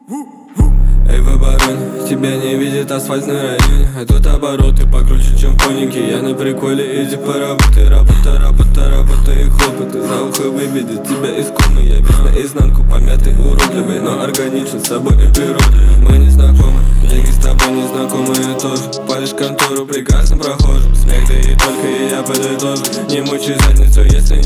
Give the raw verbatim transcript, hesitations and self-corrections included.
Эй, в обороне, тебя не видит асфальтный район. А тут обороты покруче, чем в конике. Я на приколе, иди поработай. Работа, работа, работа и хлопоты. За ухо выведет тебя из комы. Я весь наизнанку помятый, уродливый, но органичен с собой и природой. Мы не знакомы, деньги с тобой не знакомые тоже. Палишь контору прекрасным прохожим. Смех, да и только и я подытожу. Не мучай задницу, если